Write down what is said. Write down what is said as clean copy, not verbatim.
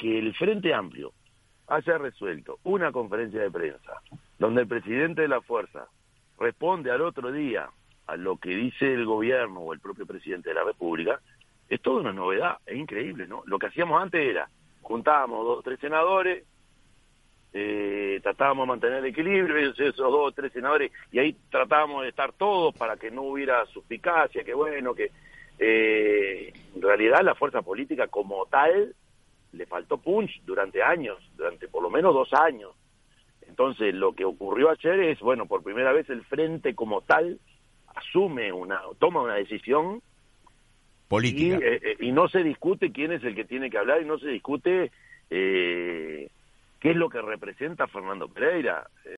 que el Frente Amplio haya resuelto una conferencia de prensa donde el presidente de la fuerza responde al otro día a lo que dice el gobierno o el propio presidente de la República, es toda una novedad, es increíble, ¿no? Lo que hacíamos antes era, juntábamos 2 o 3 senadores, tratábamos de mantener el equilibrio, esos 2 o 3 senadores, y ahí tratábamos de estar todos para que no hubiera suspicacia, que bueno, que en realidad la fuerza política como tal le faltó punch durante años, durante por lo menos 2 años. Entonces lo que ocurrió ayer es, bueno, por primera vez el frente como tal toma una decisión política. Y no se discute quién es el que tiene que hablar y no se discute qué es lo que representa Fernando Pereira.